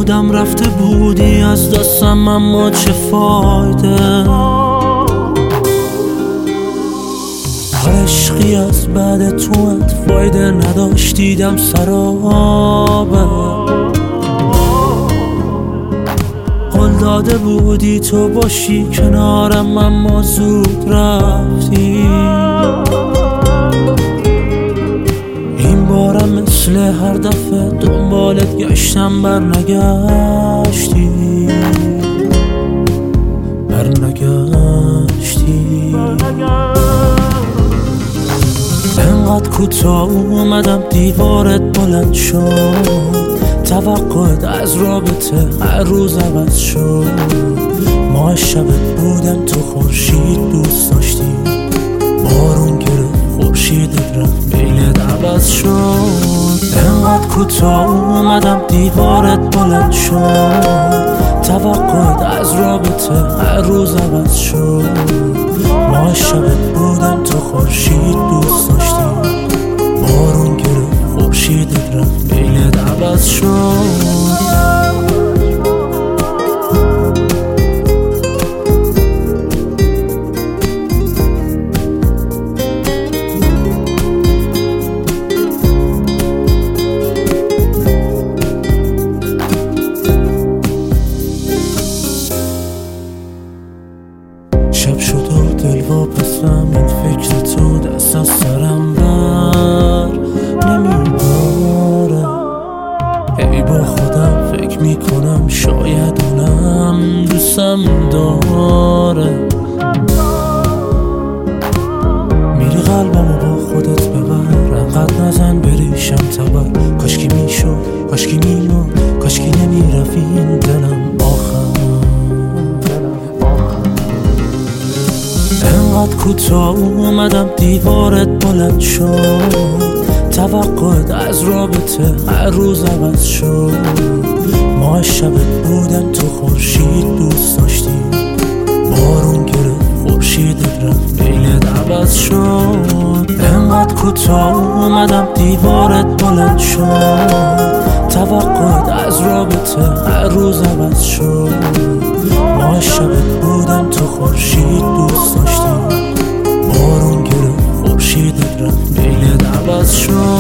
بودم رفته بودی از دستم، اما چه فایده؟ هر عشقی از بعد تو فایده نداشت، دیدم سرابه. قول داده بودی تو باشی کنارم، اما زود رفتی. این بارم مثل هر دفعه دنبالت گشتم، برنگشتی. انقدر کوتاه اومدم دیوارت بلند شد، توقعت از رابطه هر روز عوض شد. ماه شبت بودم تو خورشید دوست داشتی، بارون گرفت خورشیدت رفت میلت عوض شد. انقدر کوتاه اومدم دیوارت بلند شد، توقعت از رابطه هر روز عوض شد. ماه شبت بودم تو خورشید دوست داشتی، بارون گرفت خورشیدت رفت میلت عوض شد. شب شد و دل واپسم، این فکر تو دست از سرم بر نمیباره. هی با خودم فکر میکنم شاید اونم دوستم داره. میری قلبمو با خودت ببر، انقدر نزن بریشم تبر. کاشکی میشد، کاشکی میمون، کاشکی نمیرفت این دلم آخر. انقدر کوتاه اومدم دیوارت بلند شد، توقعت از رابطه هر روز عوض شد. ماه شبت بودم تو خورشید دوست داشتی، بارون گرفت خورشیدت رفت میلت عوض شد. انقدر کوتاه اومدم دیوارت بلند شد، توقعت از رابطه هر روز عوض شد. ماه شبت بودم تو خورشید دوست داشتی، بارون گرفت خورشیدت رفت میلت عوض شد.